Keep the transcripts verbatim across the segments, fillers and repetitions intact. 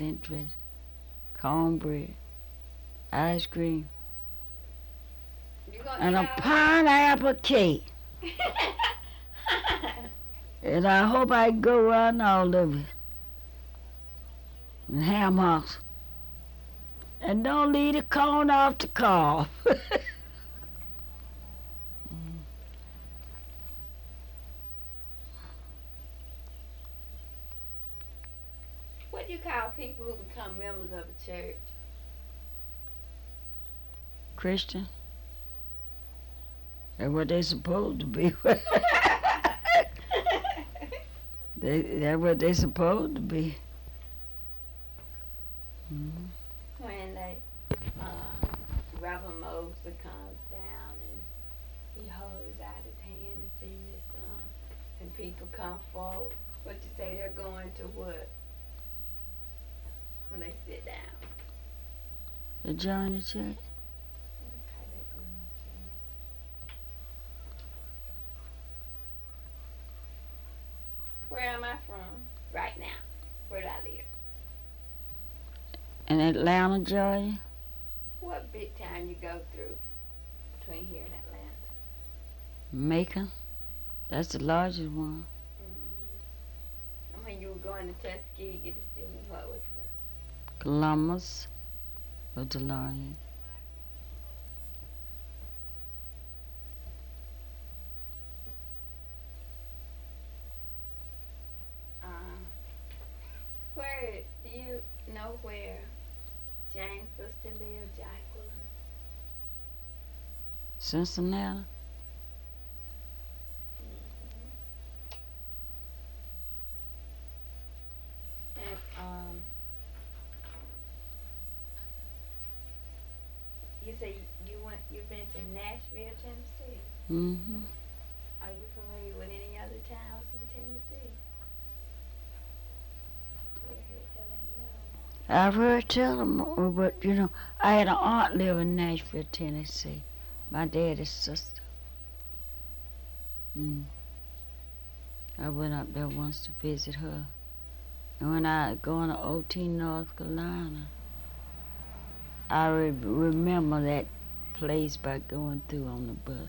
wedding dress, cornbread, ice cream, and a pineapple cake. And I hope I go around all of it. And ham hocks. And don't leave the corn off the cob. What do you call people who become members of a church? Christian. That's what they supposed to be. they, that's what they supposed to be. Mm-hmm. When they, uh, Reverend Mosley comes down and he holds out his hand and sings this song, and people come forward. What you say they're going to what? When they sit down. The join the church. Where am I from? Right now. Where do I live? In Atlanta, Georgia. What big town you go through between here and Atlanta? Macon. That's the largest one. Mm-hmm. When you were going to Tuskegee to see me, what was the? Columbus was the largest. Um, where do you know where Jane's sister lived, Jacqueline? Cincinnati. Mm-hmm. And um, you say you went, you've been to Nashville, Tennessee. Mm-hmm. Are you familiar with any other towns in Tennessee? I've heard tell them, but you know, I had an aunt live in Nashville, Tennessee. My daddy's sister. Mm. I went up there once to visit her. And when I going to O T, North Carolina, I re- remember that place by going through on the bus.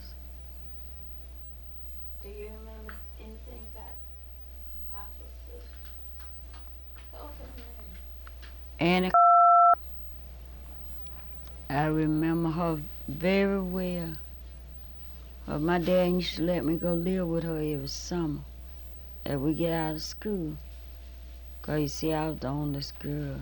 Do you remember anything about Apostle's sister? What was her name? Annie. I remember her very well. But my dad used to let me go live with her every summer as we get out of school. Because you see, I was the oldest girl.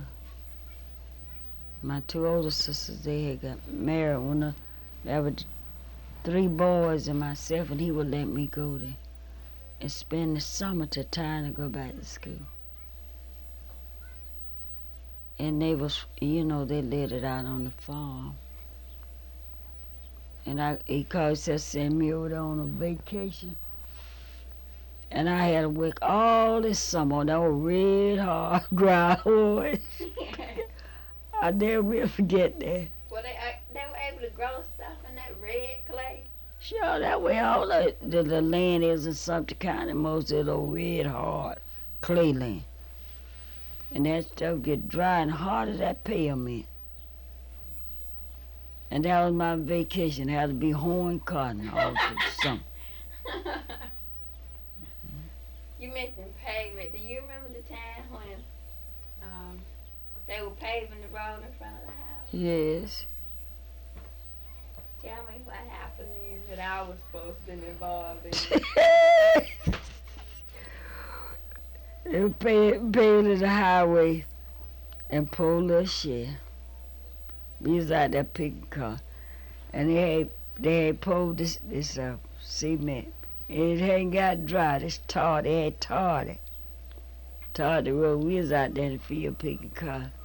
My two older sisters, they had got married when the, there were three boys and myself, and he would let me go there and spend the summer till time to go back to school. And they was, you know, they let it out on the farm. And I, he called to send me over there on a vacation. And I had to work all this summer on that red hard groundwood. I never will forget that. Well, they uh, they were able to grow stuff in that red clay. Sure, that way all the, the, the land is in Sumter County, most of the red hard clay land. And that stuff get dry and hard as that pavement. And that was my vacation. It had to be horn cotton all through the summer. You mentioned pavement. Do you remember the time when um, they were paving the road in front of the house? Yes. Tell me what happened then that I was supposed to be involved in. They were paving the highway and pulled a shed. We was out there picking car. And they had, they had pulled this, this uh, cement. And it hadn't got dry. This tar, they had tarred it. Tarred the road. We was out there in the field picking car.